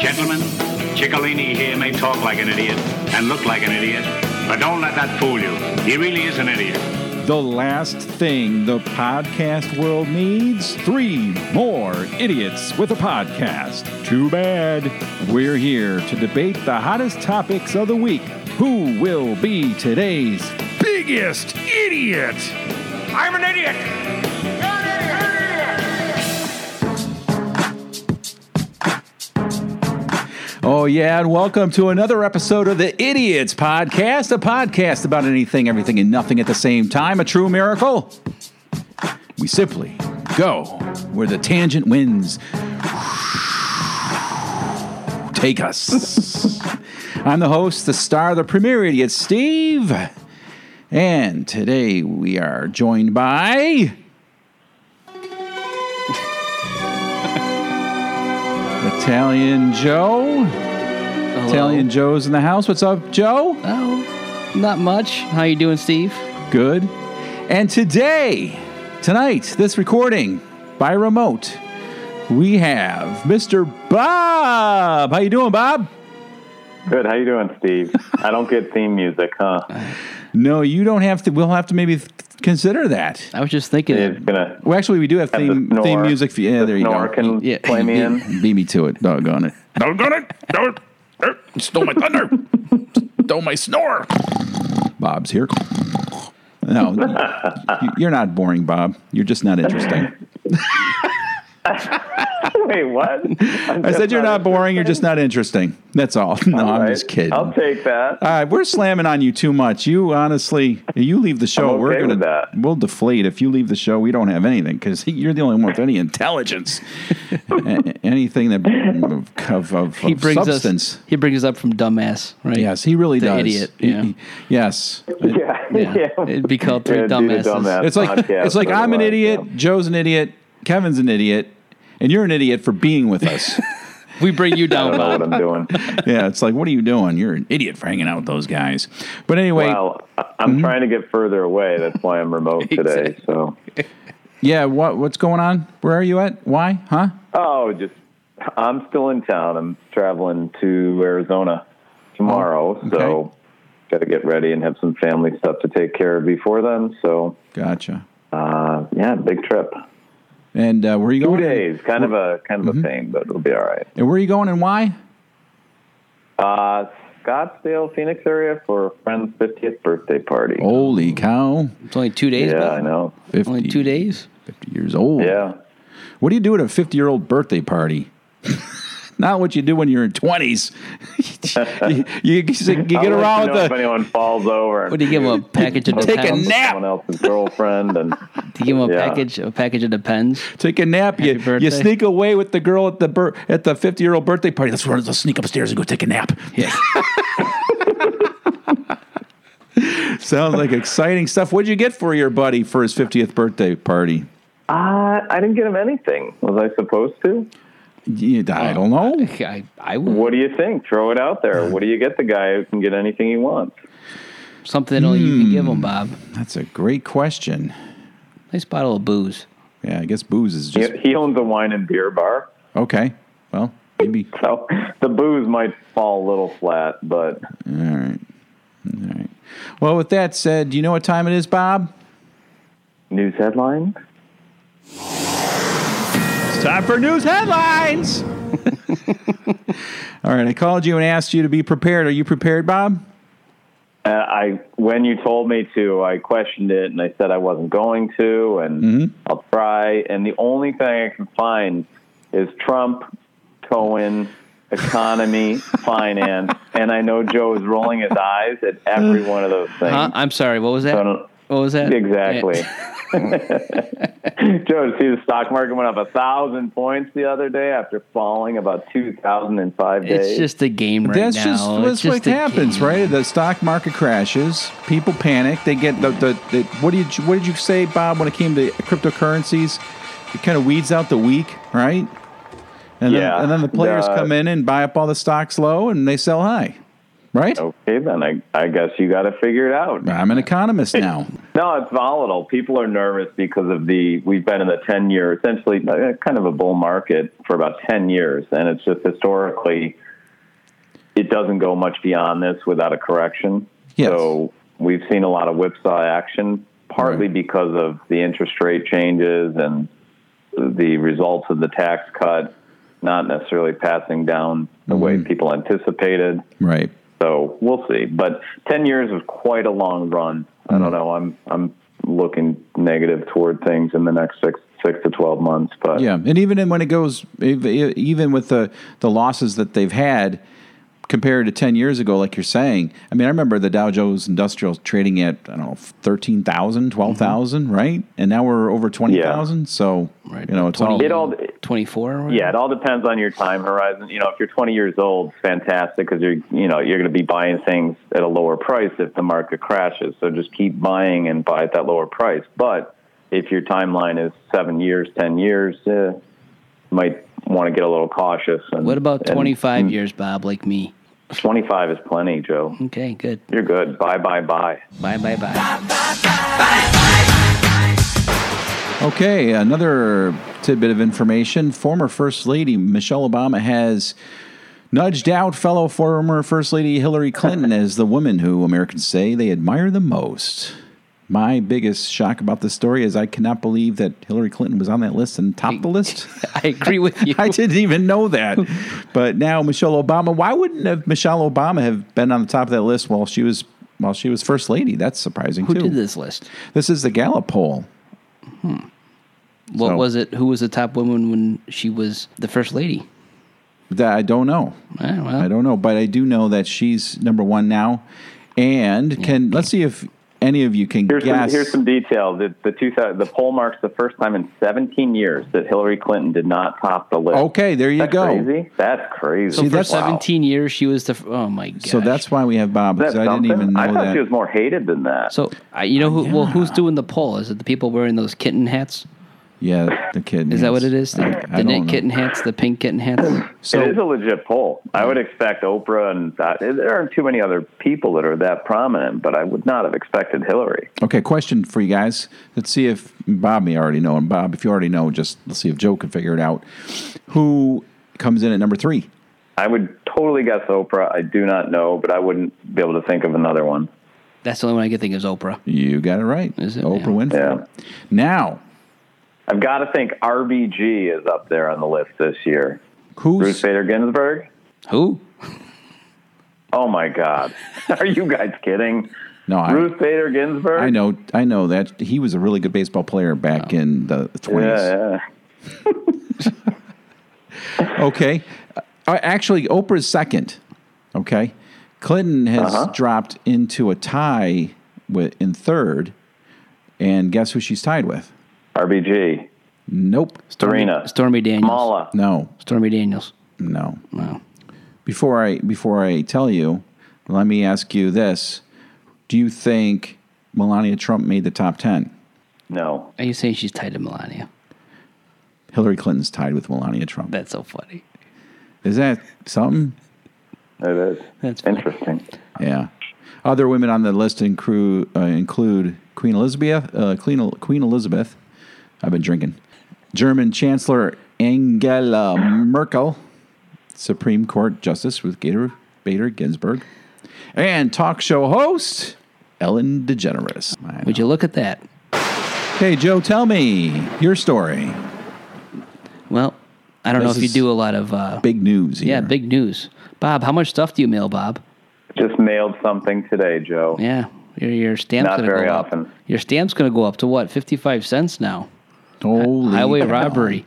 Gentlemen, Ciccolini here may talk like an idiot and look like an idiot, but don't let that fool you. He really is an idiot. The last thing the podcast world needs, 3 more idiots with a podcast. Too bad. We're here to debate the hottest topics of the week. Who will be today's biggest idiot? I'm an idiot! Oh, yeah, and welcome to another episode of the Idiots Podcast, a podcast about anything, everything, and nothing at the same time. A true miracle. We simply go where the tangent winds take us. I'm the host, the star, the premier idiot, Steve. And today we are joined by Italian Joe. Hello. Italian Joe's in the house. What's up, Joe? Oh, not much. How you doing, Steve? Good. And tonight, this recording by remote, we have Mr. Bob. How you doing, Bob? Good. How you doing, Steve? I don't get theme music, huh? No, you don't have to. We'll have to maybe consider that. I was just thinking. It's gonna. Well, actually, we do have theme music. Yeah, there you go. Snore can play me in. Beat me to it. Doggone it. Doggone it. You stole my thunder. Stole my snore. Bob's here. No, you're not boring, Bob. You're just not interesting. Wait, what? I said you're not boring. You're just not interesting. That's all. No, all I'm right. just kidding. I'll take that. All right, we're slamming on you too much. You honestly, you leave the show. I'm okay with that. We'll deflate. If you leave the show, we don't have anything because you're the only one with any intelligence, anything that of substance. He brings us up from dumbass, right? Yes, he really does. Idiot. Yeah. Yes. Yeah. It'd be called 3 Yeah, do the dumbasses. dumbass. It's like I'm an idiot. Yeah. Joe's an idiot. Kevin's an idiot. And you're an idiot for being with us. We bring you I down, don't know what Bob. I'm doing. Yeah, it's like, what are you doing? You're an idiot for hanging out with those guys. But anyway. Well, I'm trying to get further away. That's why I'm remote today. Exactly. So. Yeah, what's going on? Where are you at? Why? Huh? Oh, I'm still in town. I'm traveling to Arizona tomorrow. Oh, okay. So got to get ready and have some family stuff to take care of before then. So. Gotcha. Yeah, big trip. And where are you 2 going? days, kind of a pain, but it'll be all right. And where are you going and why? Scottsdale, Phoenix area for a friend's 50th birthday party. Holy cow. It's only 2 days, Yeah, Bob. I know. 50, Only 2 days? 50 years old. Yeah. What do you do at a 50-year-old birthday party? Not what you do when you're in 20s. you get around with if anyone falls over. What do you give him, a package of Take a Depends? nap. Someone else's girlfriend and Do you give him a Yeah. package of Depends? take a nap. You birthday. sneak away with the girl at the 50-year-old birthday party. Let's sneak upstairs and go take a nap. Yeah. Sounds like exciting stuff. What'd you get for your buddy for his 50th birthday party? I didn't get him anything. Was I supposed to? I don't know. I would. What do you think? Throw it out there. What do you get the guy who can get anything he wants? Something only you can give him, Bob. That's a great question. Nice bottle of booze. Yeah, I guess booze is just... He owns a wine and beer bar. Okay. Well, maybe... So the booze might fall a little flat, but... All right. Well, with that said, do you know what time it is, Bob? News headlines? It's time for news headlines. All right, I called you and asked you to be prepared. Are you prepared, Bob? When you told me to, I questioned it, and I said I wasn't going to, and I'll try. And the only thing I can find is Trump, Cohen, economy, finance, and I know Joe is rolling his eyes at every one of those things. Huh? I'm sorry. What was that? What was that? Exactly. Joe, see the stock market went up 1,000 points the other day after falling about 2,000 in 5 days. It's just a game right now. That's what happens, right? The stock market crashes. People panic. They get what did you say, Bob, when it came to cryptocurrencies? It kind of weeds out the weak, right? And then the players come in and buy up all the stocks low, and they sell high. Right? Okay, then I guess you got to figure it out. I'm an economist now. No, it's volatile. People are nervous because of we've been in the 10-year, essentially kind of a bull market for about 10 years. And it's just historically, it doesn't go much beyond this without a correction. Yes. So we've seen a lot of whipsaw action, partly because of the interest rate changes and the results of the tax cut not necessarily passing down the way people anticipated. Right. So we'll see. But 10 years is quite a long run. I don't know. I'm looking negative toward things in the next six to 12 months. But yeah, and even when it goes, even with the losses that they've had compared to 10 years ago, like you're saying, I mean, I remember the Dow Jones Industrial trading at, I don't know, 13,000, 12,000, right? And now we're over 20,000. So, it's 24. Yeah, it all depends on your time horizon. If you're 20 years old, it's fantastic because you're going to be buying things at a lower price if the market crashes. So just keep buying and buy at that lower price. But if your timeline is 7 years, 10 years, might want to get a little cautious. What about 25 years, Bob, like me? 25 is plenty, Joe. Okay, good. You're good. Bye. Bye. Okay, another tidbit of information. Former First Lady Michelle Obama has nudged out fellow former First Lady Hillary Clinton as the woman who Americans say they admire the most. My biggest shock about this story is I cannot believe that Hillary Clinton was on that list and topped the list. I agree with you. I didn't even know that. But now Michelle Obama, why wouldn't Michelle Obama have been on the top of that list while she was First Lady? That's surprising, Who too. did this list? This is the Gallup poll. What was it? Who was the top woman when she was the First Lady? That I don't know. I don't know. But I do know that she's number one now. And let's see if any of you can guess. Here's some detail. The poll marks the first time in 17 years that Hillary Clinton did not top the list. Okay, there you go. Crazy? That's crazy. So for 17 years, she was oh my God. So that's why we have Bob, because I didn't even know that. I thought she was more hated than that. So, who's doing the poll? Is it the people wearing those kitten hats? Yeah, the kitten. Is that what it is? The knit kitten hats, the pink kitten hats? So, it is a legit poll. I would expect Oprah and there aren't too many other people that are that prominent, but I would not have expected Hillary. Okay, question for you guys. Let's see if Bob may already know. And Bob, if you already know, let's see if Joe can figure it out. Who comes in at number 3? I would totally guess Oprah. I do not know, but I wouldn't be able to think of another one. That's the only one I can think of is Oprah. You got it right. Is it? Oprah Winfrey. Yeah. Now, I've got to think RBG is up there on the list this year. Ruth Bader Ginsburg? Who? Oh, my God. Are you guys kidding? No, Ruth Bader Ginsburg? I know that. He was a really good baseball player back in the 20s. Yeah. Okay. Actually, Oprah's second. Okay. Clinton has dropped into a tie in third. And guess who she's tied with? RBG. Nope. Stormy Daniels. Mala. No. Stormy Daniels. No. Wow. Before I tell you, let me ask you this. Do you think Melania Trump made the top 10? No. Are you saying she's tied to Melania? Hillary Clinton's tied with Melania Trump. That's so funny. Is that something? It is. That's interesting. Yeah. Other women on the list include Queen Elizabeth. I've been drinking. German Chancellor Angela Merkel, Supreme Court Justice Ruth Bader Ginsburg, and talk show host Ellen DeGeneres. Would you look at that? Hey, Joe, tell me your story. Well, I don't know if you do a lot of... big news here. Yeah, big news. Bob, how much stuff do you mail, Bob? Just mailed something today, Joe. Yeah, your stamp's going to go up. Not very often. Your stamp's going to go up to what, 55 cents now? Holy highway robbery.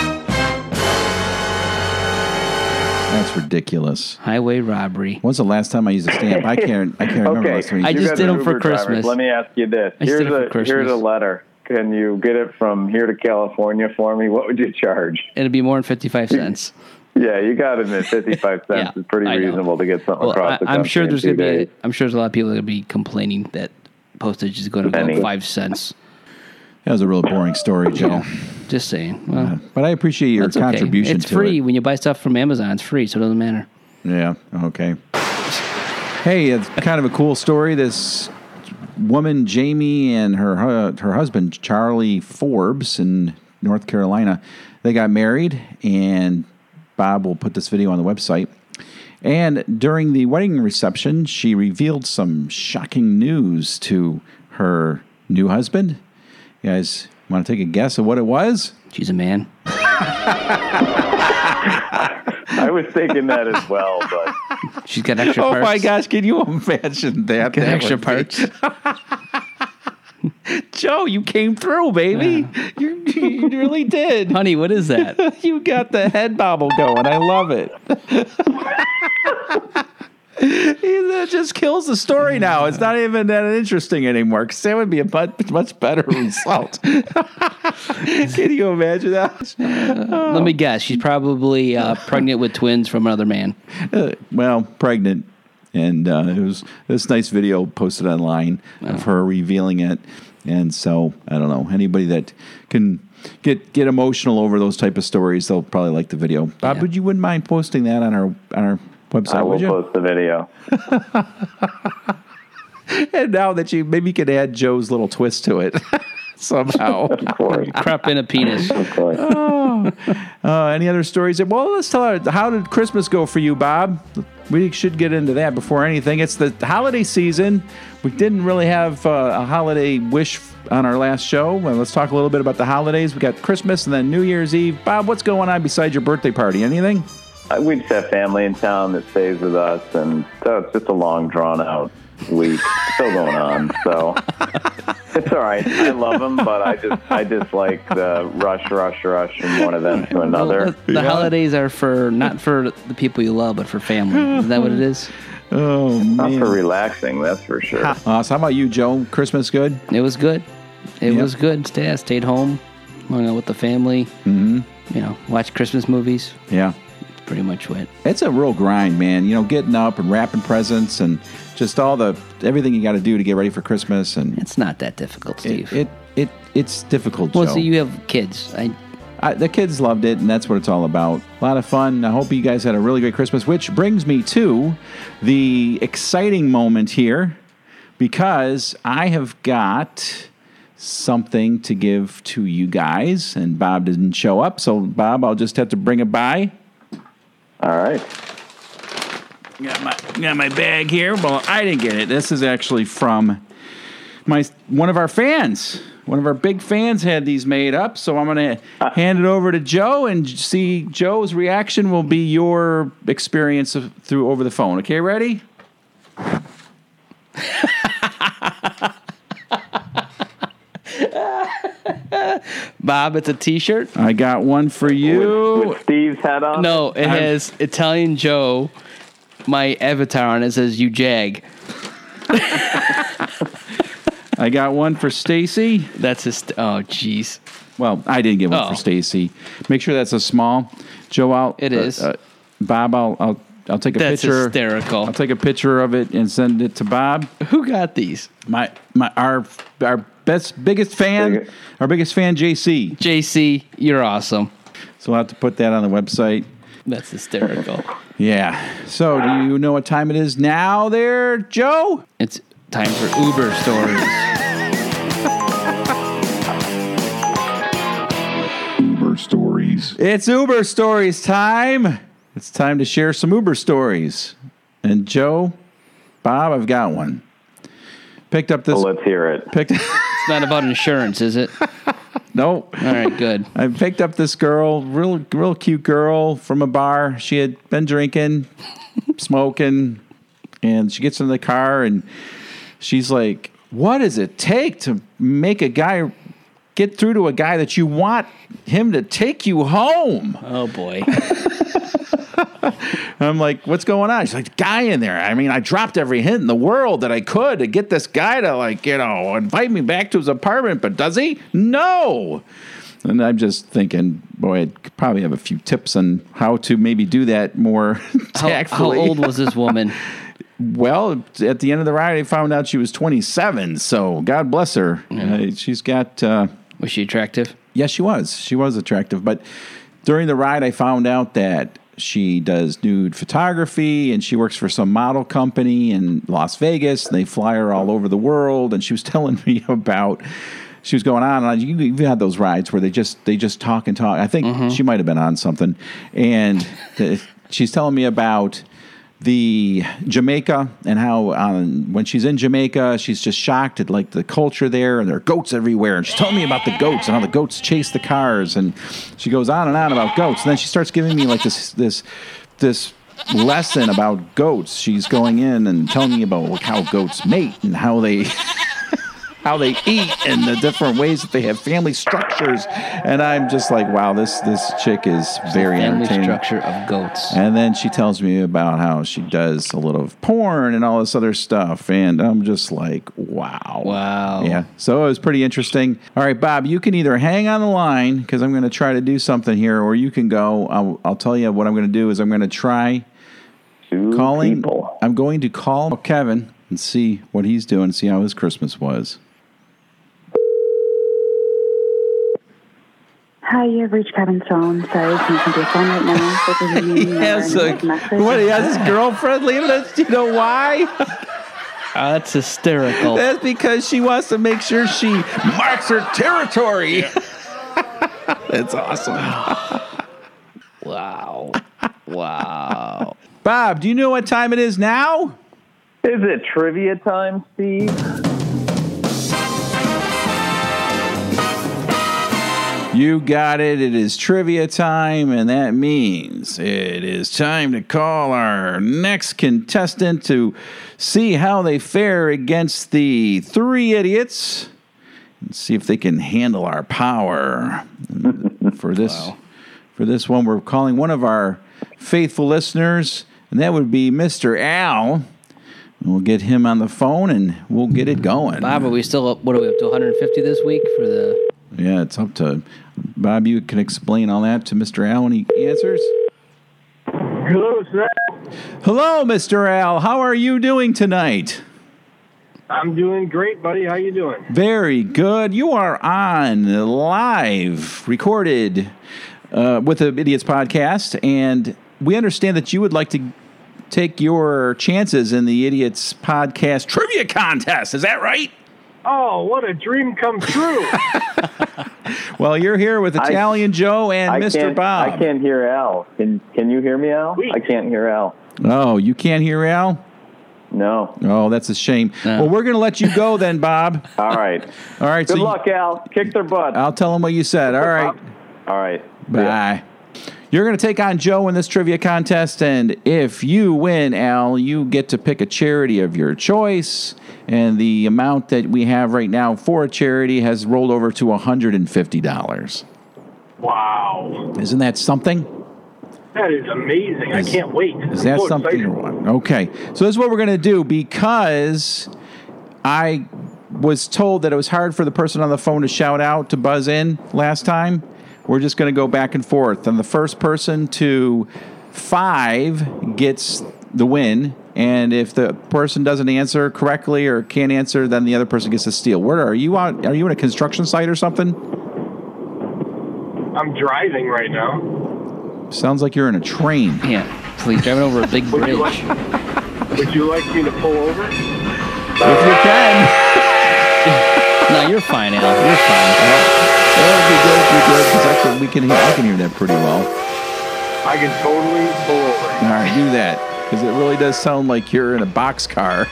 That's ridiculous. Highway robbery. When's the last time I used a stamp? I can't remember last time. I just did them for Christmas. Let me ask you this. Here's a letter. Can you get it from here to California for me? What would you charge? It'd be more than 55 cents. Yeah, you got to admit 55 cents is pretty reasonable to get something across the country. I'm sure there's a lot of people that will be complaining that postage is going to go up 5 cents. That was a real boring story, Joe. Just saying. Well, but I appreciate your contribution to it. It's free. When you buy stuff from Amazon, it's free, so it doesn't matter. Yeah, okay. Hey, it's kind of a cool story. This woman, Jamie, and her husband, Charlie Forbes, in North Carolina, they got married, and Bob will put this video on the website. And during the wedding reception, she revealed some shocking news to her new husband. You guys want to take a guess of what it was? She's a man. I was thinking that as well, but she's got extra parts. Oh my gosh, can you imagine that? Got extra parts. Joe, you came through, baby. Yeah. You really did. Honey, what is that? You got the head bobble going. I love it. That just kills the story now. It's not even that interesting anymore, because that would be a much better result. Can you imagine that? Let me guess. She's probably pregnant with twins from another man. Well, pregnant. And it was this nice video posted online of her revealing it. And so, I don't know, anybody that can get emotional over those type of stories, they'll probably like the video. Bob, you wouldn't mind posting that on our website, I will would you? post the video. And now that you could add Joe's little twist to it somehow. Of course. Crop in a penis. Of course. Any other stories? Well, let's tell her, how did Christmas go for you, Bob? We should get into that before anything. It's the holiday season. We didn't really have a holiday wish on our last show. Well, let's talk a little bit about the holidays. We got Christmas and then New Year's Eve. Bob, what's going on besides your birthday party? Anything? We just have family in town that stays with us, and so it's just a long, drawn-out week still going on. So it's all right. I love them, but I just like the rush from one event to another. Well, the holidays are not for the people you love, but for family. Is that what it is? Oh, man. Not for relaxing, that's for sure. So how about you, Joe? Christmas good? It was good. It was good. I stayed home, hung out with the family. Mm-hmm. Watched Christmas movies. Yeah. Pretty much what. It's a real grind, man. Getting up and wrapping presents and just everything you got to do to get ready for Christmas. And it's not that difficult, Steve. It's difficult, Joe. Well, so you have kids. The kids loved it, and that's what it's all about. A lot of fun. I hope you guys had a really great Christmas, which brings me to the exciting moment here, because I have got something to give to you guys, and Bob didn't show up. So, Bob, I'll just have to bring it by. All right. Got my bag here. Well, I didn't get it. This is actually from one of our fans. One of our big fans had these made up, so I'm going to hand it over to Joe and see Joe's reaction will be your experience over the phone. Okay, ready? Bob, it's a T-shirt. I got one for you. With Steve's hat on? No, it has Italian Joe, my avatar on it. Says, "You jag." I got one for Stacy. That's his. Oh, jeez. Well, I didn't get one for Stacy. Make sure that's a small. Joe, it is. Bob, I'll take a That's picture. That's hysterical. I'll take a picture of it and send it to Bob. Who got these? Our biggest fan, JC. JC, you're awesome. So we'll have to put that on the website. That's hysterical. Yeah. So do you know what time it is now there, Joe? It's time for Uber stories. Uber stories. It's Uber stories time. It's time to share some Uber stories. And Joe, Bob, I've got one. Picked up this. Well, let's hear it. It's not about insurance, is it? No. All right, good. I picked up this girl, real cute girl from a bar. She had been drinking, smoking, and she gets in the car and she's like, "What does it take to make a guy get through to a guy that you want him to take you home?" Oh boy. I'm like, "What's going on?" She's like, "Guy in there. I mean, I dropped every hint in the world that I could to get this guy to invite me back to his apartment, but does he? No." And I'm just thinking, boy, I'd probably have a few tips on how to maybe do that more tactfully. How old was this woman? Well, at the end of the ride, I found out she was 27, so God bless her. Yeah. She's got... was she attractive? Yes, she was. She was attractive, but during the ride, I found out that she does nude photography, and she works for some model company in Las Vegas, and they fly her all over the world. And she was telling me about, she was going on, and you've had those rides where they just talk and talk. I think she might have been on something. And she's telling me about the Jamaica and how when she's in Jamaica, she's just shocked at like the culture there, and there are goats everywhere. And she's telling me about the goats and how the goats chase the cars, and she goes on and on about goats. And then she starts giving me like this lesson about goats. She's going in and telling me about how goats mate and how they eat and the different ways that they have family structures. And I'm just like, wow, this chick is very entertaining. Family structure of goats. And then she tells me about how she does a little porn and all this other stuff. And I'm just like, wow. Wow. Yeah. So it was pretty interesting. All right, Bob, you can either hang on the line because I'm going to try to do something here, or you can go. I'll tell you what I'm going to do is I'm going to try calling. People. I'm going to call Kevin and see what he's doing, see how his Christmas was. Hi, you've reached Kevin's phone. Sorry, can you come to your phone right now? This is your name, What, he has his girlfriend leaving us? You know why? That's hysterical. That's because she wants to make sure she marks her territory. That's awesome. Wow. Wow. Bob, do you know what time it is now? Is it trivia time, Steve? You got it. It is trivia time, and that means it is time to call our next contestant to see how they fare against the three idiots and see if they can handle our power. For this one, we're calling one of our faithful listeners, and that would be Mr. Al. We'll get him on the phone, and we'll get it going. Bob, are we still up? What are we up to? 150 this week for the? Yeah, it's up to Bob. You can explain all that to Mr. Al when he answers. Hello, sir. Hello, Mr. Al. How are you doing tonight? I'm doing great, buddy. How you doing? Very good. You are on live, recorded with the Idiots Podcast, and we understand that you would like to take your chances in the Idiots Podcast Trivia Contest. Is that right? Oh, what a dream come true. Well, you're here with Italian Joe and Mr. Bob. I can't hear Al. Can you hear me, Al? Sweet. I can't hear Al. Oh, you can't hear Al? No. Oh, that's a shame. No. Well, we're going to let you go then, Bob. All right. All right. Good luck, Al. Kick their butt. I'll tell them what you said. All right. All right. Bye. You're going to take on Joe in this trivia contest, and if you win, Al, you get to pick a charity of your choice, and the amount that we have right now for a charity has rolled over to $150. Wow. Isn't that something? That is amazing. I can't wait. Is that I'm so something excited. or what? Okay. So this is what we're going to do, because I was told that it was hard for the person on the phone to shout out to buzz in last time. We're just going to go back and forth. And the first person to 5 gets the win. And if the person doesn't answer correctly or can't answer, then the other person gets to steal. Where are you out? Are you in a construction site or something? I'm driving right now. Now like you're in a train. Yeah, please driving over a big bridge. Would you like me to pull over? If you can. No, you're fine, Al. You're fine. That would be good, because I can hear that pretty well. I can totally pull over. All right, do that, because it really does sound like you're in a boxcar.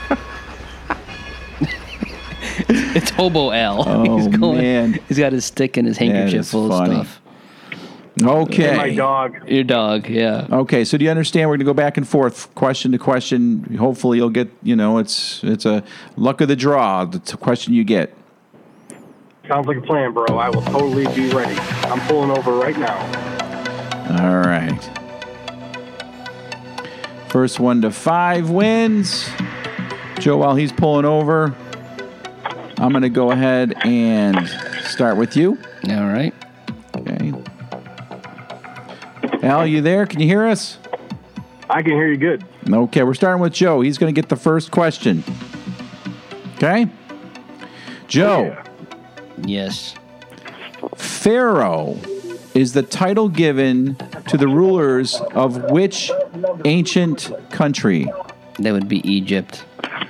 It's Hobo Al. Oh, man. He's got his stick and his handkerchief full of stuff. Okay. And my dog. Your dog, yeah. Okay, so do you understand? We're going to go back and forth, question to question. Hopefully you'll get, it's a luck of the draw, the question you get. Sounds like a plan, bro. I will totally be ready. I'm pulling over right now. All right. First 1 to 5 wins. Joe, while he's pulling over, I'm going to go ahead and start with you. All right. Okay. Al, you there? Can you hear us? I can hear you good. Okay, we're starting with Joe. He's going to get the first question. Okay? Joe. Yeah. Yes. Pharaoh is the title given to the rulers of which ancient country? That would be Egypt.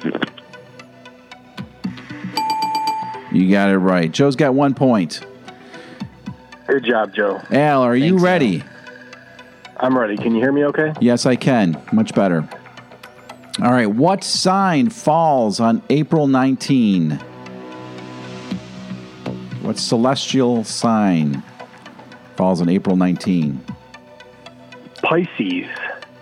You got it right. Joe's got 1 point. Good job, Joe. Al, are you Thanks, ready? I'm ready. Can you hear me okay? Yes, I can. Much better. All right. What sign falls on April 19? What celestial sign falls on April 19? Pisces.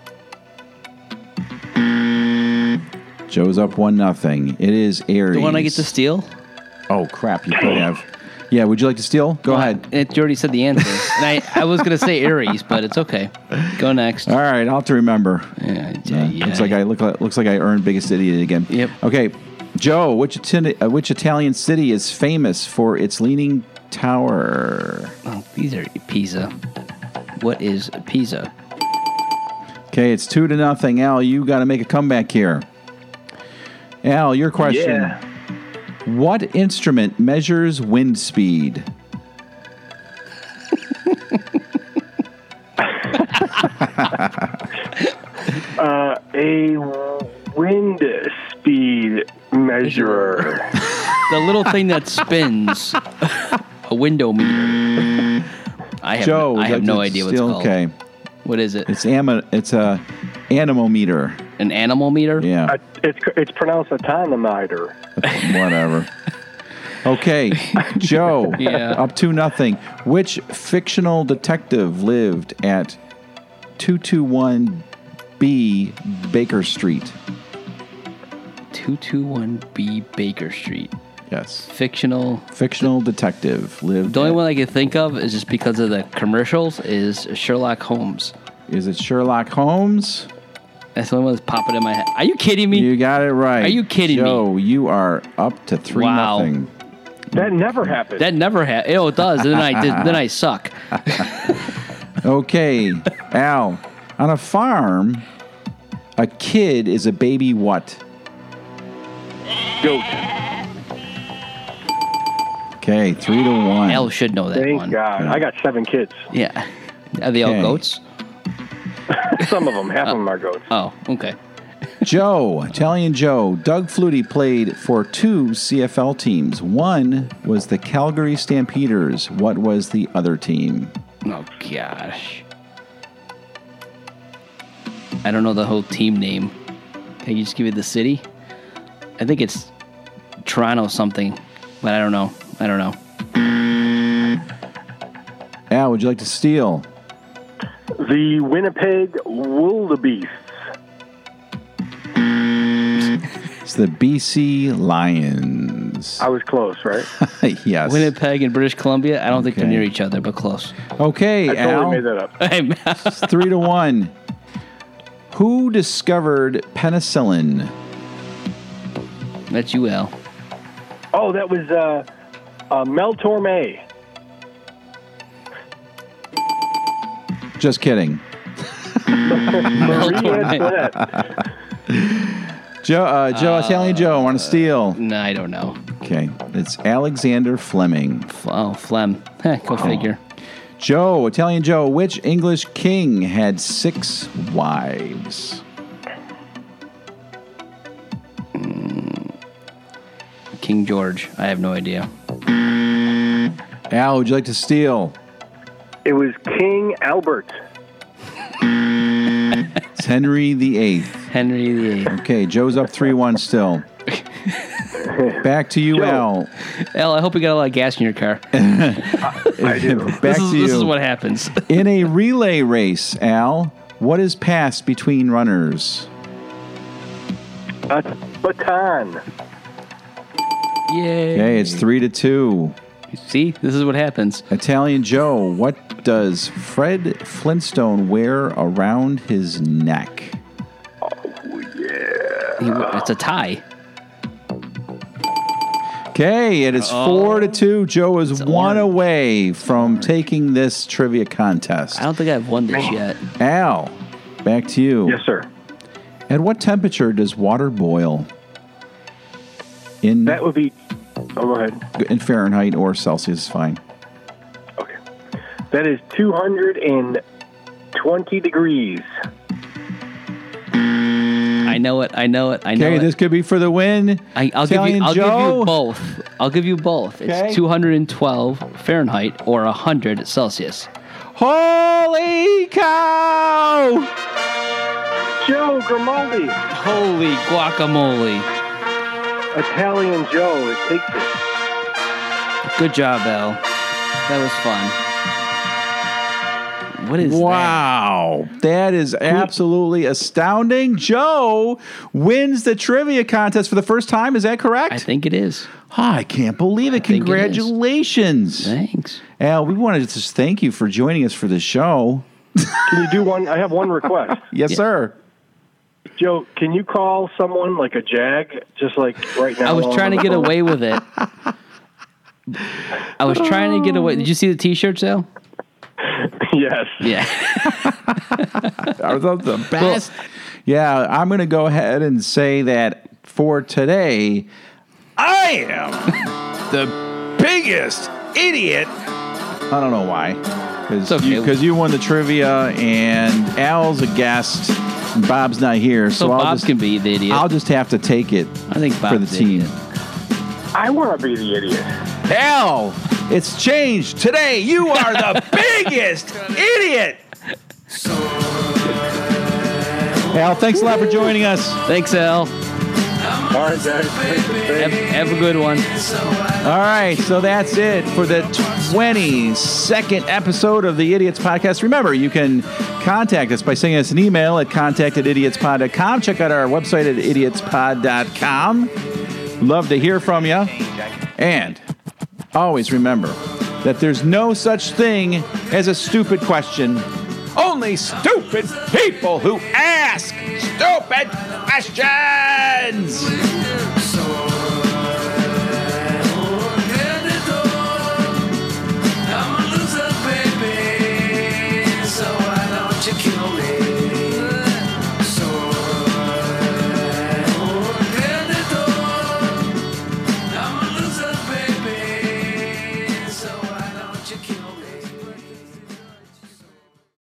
Joe's up 1-0. It is Aries. The one I get to steal? Oh, crap. You could have. Yeah, would you like to steal? Go ahead. You already said the answer. And I was going to say Aries, but it's okay. Go next. All right. I'll have to remember. Yeah. Looks like I earned biggest idiot again. Yep. Okay. Joe, which Italian city is famous for its leaning tower? Oh, these are Pisa. What is Pisa? Okay, it's 2-0. Al, you got to make a comeback here. Al, your question. Yeah. What instrument measures wind speed? A wind speed measurer. The little thing that spins. A window meter. I have no idea what it's called. Okay. What is it? It's a anemometer. An animal meter? Yeah. It's pronounced a tonometer. Whatever. Okay, Joe. Yeah. Up 2-0. Which fictional detective lived at 221B Baker Street? 221B Baker Street. Yes. Fictional detective lived. The only at- one I can think of is just because of the commercials is Sherlock Holmes. Is it Sherlock Holmes? That's the only one that's popping in my head. Are you kidding me? You got it right. Are you kidding me? Joe, you are up to 3-0. Wow. That never happened. That never happened. Oh, it does. Then I suck. Okay, Al. On a farm, a kid is a baby what? Goat. Okay, 3-1. Al should know that Thank one. God. I got 7 kids. Yeah. Are they all Okay. goats? Some of them. Half of them are goats. Oh, okay. Joe, Italian Joe. Doug Flutie played for 2 CFL teams. One was the Calgary Stampeders. What was the other team? Oh, gosh. I don't know the whole team name. Can you just give me the city? I think it's Toronto something, but I don't know. Al, would you like to steal? The Winnipeg Wildebeests. It's the BC Lions. I was close, right? Yes. Winnipeg and British Columbia, I don't think they're Okay. near each other, but close. Okay, I Al. totally made that up. It's 3-1. Who discovered penicillin? That's you, Al. Oh, that was Mel Torme. Just kidding. Marie Antoinette. Joe, Italian Joe, want to steal? No, I don't know. Okay, it's Alexander Fleming. Phlegm. Go figure. Joe, Italian Joe, which English king had 6 wives? King George. I have no idea. Al, would you like to steal? It was King Albert. It's Henry VIII. Henry VIII. Okay, Joe's up 3-1 still. Back to you, Al. Al, I hope you got a lot of gas in your car. I do. Back to you. This is what happens. In a relay race, Al, what is passed between runners? A baton. Yay. Okay, it's 3-2. See, this is what happens. Italian Joe, what does Fred Flintstone wear around his neck? It's a tie. Okay, it is 4-2. Joe is 1 orange. away from taking this trivia contest. I don't think I've won this yet. Al, back to you. Yes, sir. At what temperature does water boil? In That would be. Oh, go ahead. in Fahrenheit or Celsius is fine. Okay. That is 210 20 degrees. I know it. Okay, this could be for the win. I'll give you Joe. both. I'll give you both. Okay. It's 212 Fahrenheit or 100 Celsius. Holy cow! Joe Grimaldi. Holy guacamole. Italian Joe. It takes it. Good job, Al. That was fun. What is that? Wow. That is absolutely astounding. Joe wins the trivia contest for the first time. Is that correct? I think it is. Oh, I can't believe it. think it is. Congratulations. Thanks. Al, we wanted to just thank you for joining us for the show. Can you do one? I have one request. Yes, sir. Joe, can you call someone like a Jag, just like right now? I was trying to get away with it. Did you see the T-shirts, Al? Yes. Yeah. Are those the best? Yeah, I'm going to go ahead and say that for today, I am the biggest idiot. I don't know why. Because you won the trivia and Al's a guest and Bob's not here. So Bob can be the idiot. I'll just have to take it I think Bob's for the team. idiot. I want to be the idiot. Al, it's changed. Today, you are the biggest idiot. Al, thanks a lot for joining us. Thanks, Al. All right, guys. Have a good one. All right, so that's it for the 22nd episode of the Idiots Podcast. Remember, you can contact us by sending us an email at contact@idiotspod.com. Check out our website at idiotspod.com. Love to hear from you. And always remember that there's no such thing as a stupid question. Only stupid people who ask stupid questions. I'm a loser, baby, so why don't you kill me?